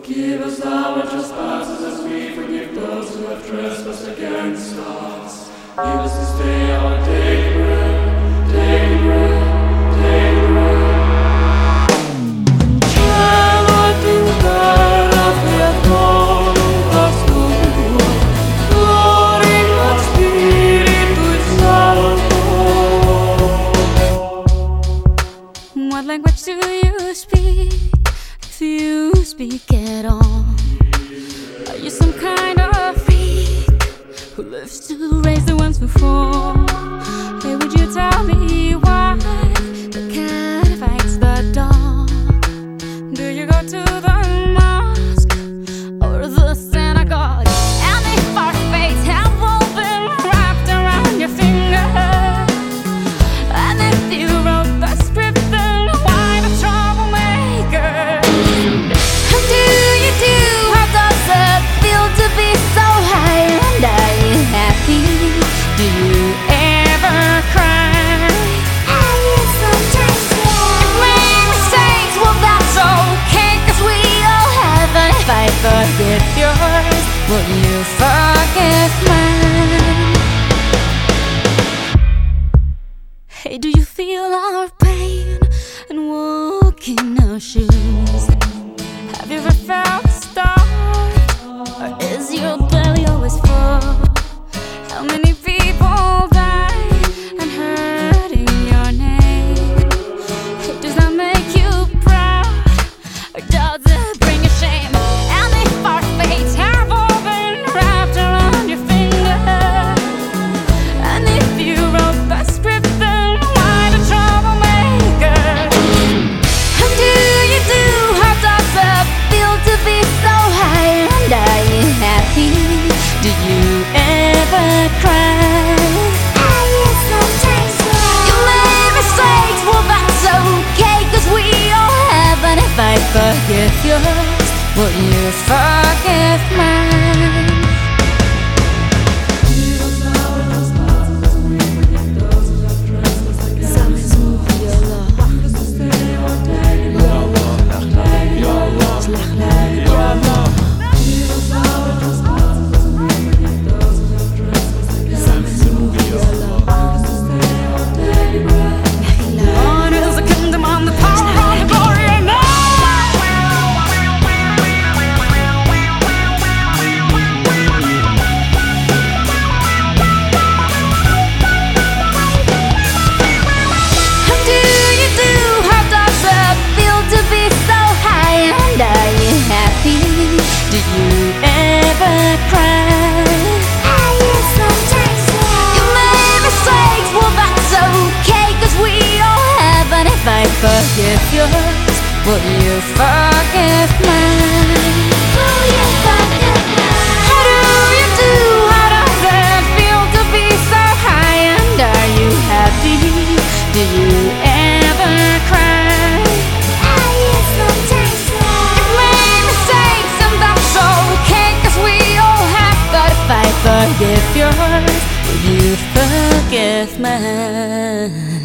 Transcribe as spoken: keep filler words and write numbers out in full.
Forgive us our trespasses as we forgive those who have trespassed against us. Give us this day our daily bread, daily bread, daily bread. Cielo tu terra fiatoras tua, gloria ad Spiritus Sancto. What language do you speak? If you speak at all, are you some kind of freak who lives to raise the ones who fall? Hey, would you tell me why the cat fights the dog? Do you go to the mosque or the synagogue? And if our fates have all been wrapped around your finger, and if you wrote the script, then why the troublemaker? How do you do? How does it feel to be so high? And are you happy? Do you ever cry? I use sometimes cry. If we make mistakes, well that's okay, 'cause we all have. And if I forgive yours, will you forgive mine? Hey, do you feel our pain and walk in our shoes? Have you ever felt starved, or is your belly always full? How many people die and hurting your name? Does that make you proud, or does it bring you shame? And if our fates have all been wrapped around your finger, and if you wrote the script, then why the troublemaker? How do you do? How does it feel to be so high? And are you happy? Do you ever cry? I use sometimes cry. You made mistakes, well that's okay, 'cause we all have. And if I forgive yours, will you forgive mine? Forgive us our trespasses as we forgive those who have trespassed against us. Give us this day our daily bread, daily bread, daily bread. Forgive us our trespasses as we forgive those who have trespassed against us. Give us this day our daily bread. Mine is the kingdom and the power and the glory and love. How do you do? How does it feel to be so high? And are you happy? Do you ever cry? I use sometimes You cry. made mistakes, well that's okay, 'cause we all have. And if I forgive yours, will you forgive mine? Will you forgive me? How do you do? How does it feel to be so high? And are you happy? Do you ever cry? I use sometimes cry. You made mistakes and that's okay, 'cause we all have. But if I forgive yours, will you forgive mine?